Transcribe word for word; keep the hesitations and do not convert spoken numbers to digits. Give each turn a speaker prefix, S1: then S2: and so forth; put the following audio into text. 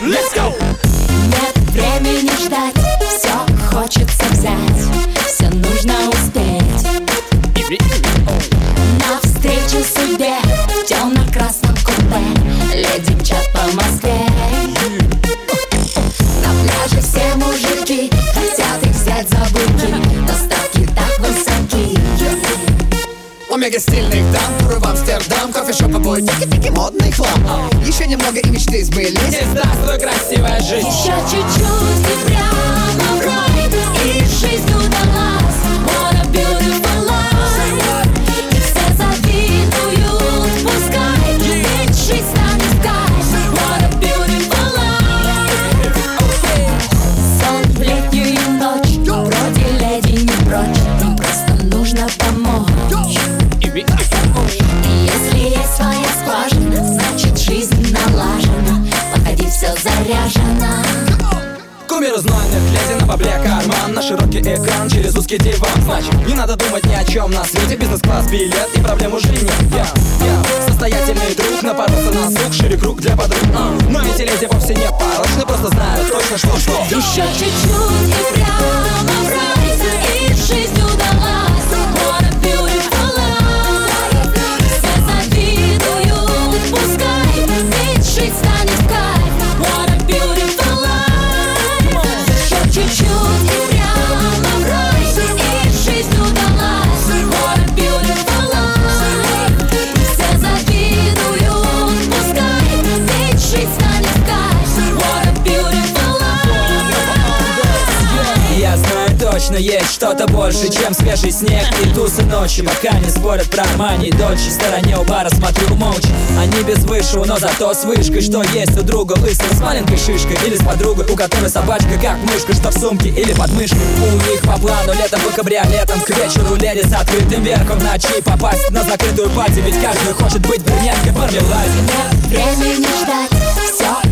S1: let's go!
S2: Нет времени ждать, все хочется взять, все нужно успеть. Навстречу судьбе в темно-красном купе леди мчат по Москве. На пляже все мужики хотят их взять за быки, но ставки так высоки.
S3: У мега стильных дам, туры в Амстердам, кофешоп, обои, тики-тики, модный хлам. Еще немного и мечты сбылись.
S1: Здравствуй, красивая жизнь.
S2: Еще чуть-чуть и прямо в рай, и жизнь удалась. What a beautiful life. И все завидуют, пускай, ведь жизнь станет в кайф. What a beautiful life. Сон в летнюю ночь, вроде леди не прочь, им просто нужно помочь. И если есть своя скважина, значит жизнь налажена. Подходи, все заряжено.
S1: Кумир знойных, леди на бабле карман, на широкий экран через узкий диван. Значит, не надо думать ни о чем на свете. Бизнес-класс, билет и проблем уже нет. Я, я состоятельный друг, напоролся на сук, шире круг для подруг. а. Но эти леди вовсе не порочны, просто знают точно что-что.
S2: Еще чуть-чуть и прямо в рай, и жизнь удалась. What a beautiful life. Все завидуют, пускай, ведь жизнь станет в кайф. What a beautiful life. Еще чуть-чуть и прямо в рай, и жизнь удалась. What a beautiful life. Все завидуют, пускай, ведь жизнь станет в кайф. What a beautiful life.
S1: Я знаю точно, есть что-то больше, чем свежий снег и тусы ночи. Пока не спорят про Армани и Дольче, в стороне у бара смотрю молча. Они без высшего, но зато с вышкой. Что есть у друга лысого с маленькой шишкой, или с подругой, у которой собачка как мышка, что в сумке или под мышкой. У них по плану летом по кабриолетам, к вечеру леди с открытым верхом, в ночи попасть на закрытую пати, ведь каждый хочет быть брюнеткой в мармеладе.
S2: Нет времени ждать, все